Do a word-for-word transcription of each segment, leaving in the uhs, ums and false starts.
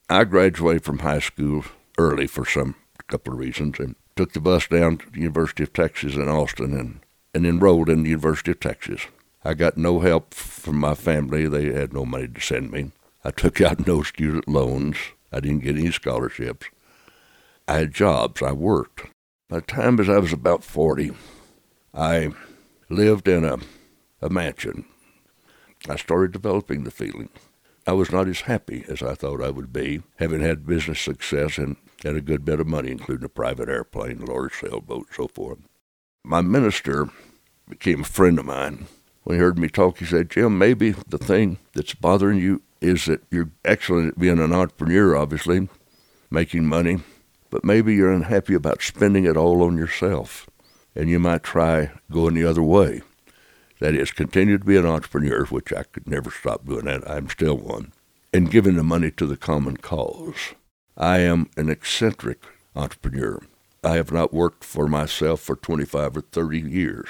I graduated from high school early for some couple of reasons and took the bus down to the University of Texas in Austin and, and enrolled in the University of Texas. I got no help from my family. They had no money to send me. I took out no student loans. I didn't get any scholarships. I had jobs. I worked. By the time as I was about forty, I lived in a, a mansion. I started developing the feeling I was not as happy as I thought I would be, having had business success and had a good bit of money, including a private airplane, a large sailboat, and so forth. My minister became a friend of mine. When he heard me talk, he said, Jim, maybe the thing that's bothering you is that you're excellent at being an entrepreneur, obviously, making money, but maybe you're unhappy about spending it all on yourself, and you might try going the other way. That is, continue to be an entrepreneur, which I could never stop doing that. I'm still one, and giving the money to the common cause. I am an eccentric entrepreneur. I have not worked for myself for twenty-five or thirty years.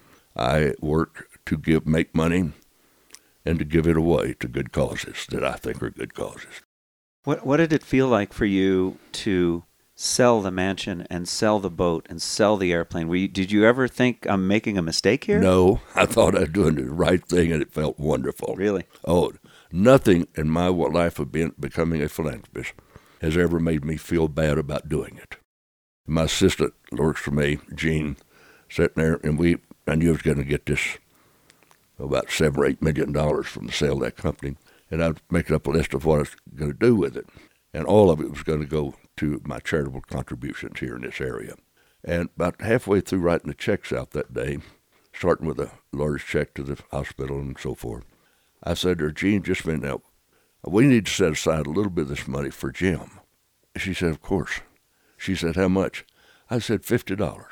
I work to give, make money and to give it away to good causes that I think are good causes. What what did it feel like for you to sell the mansion and sell the boat and sell the airplane? Were you, did you ever think I'm making a mistake here? No, I thought I was doing the right thing, and it felt wonderful. Really? Oh, nothing in my life of being, becoming a philanthropist has ever made me feel bad about doing it. My assistant works for me, Gene, sitting there, and we, I knew I was going to get this about seven or eight million dollars from the sale of that company, and I'd make up a list of what I was going to do with it, and all of it was going to go to my charitable contributions here in this area. And about halfway through writing the checks out that day, starting with a large check to the hospital and so forth, I said to her, Gene, just a minute now, we need to set aside a little bit of this money for Jim. She said, of course. She said, how much? I said, fifty dollars.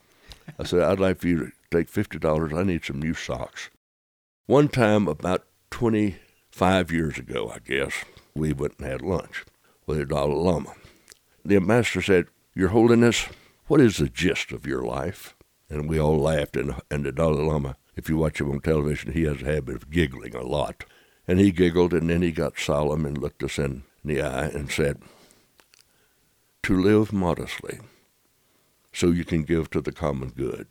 I said, I'd like for you to take fifty dollars. I need some new socks. One time, about twenty-five years ago, I guess, we went and had lunch with the Dalai Lama. The ambassador said, Your Holiness, what is the gist of your life? And we all laughed, and, and the Dalai Lama, if you watch him on television, he has a habit of giggling a lot. And he giggled, and then he got solemn and looked us in the eye and said, to live modestly so you can give to the common good,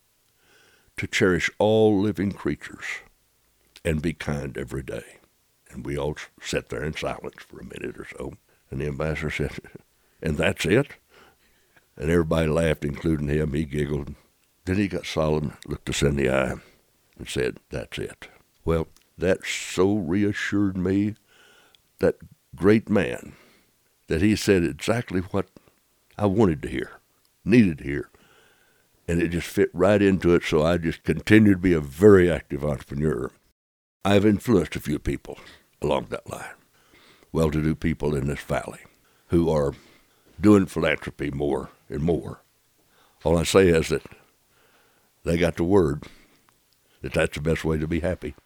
to cherish all living creatures, and be kind every day. And we all sat there in silence for a minute or so. And the ambassador said, and that's it? And everybody laughed, including him. He giggled. Then he got solemn, looked us in the eye, and said, that's it. Well, that so reassured me, that great man, that he said exactly what I wanted to hear, needed to hear. And it just fit right into it, so I just continued to be a very active entrepreneur. I've influenced a few people along that line, well-to-do people in this valley who are doing philanthropy more and more. All I say is that they got the word that that's the best way to be happy.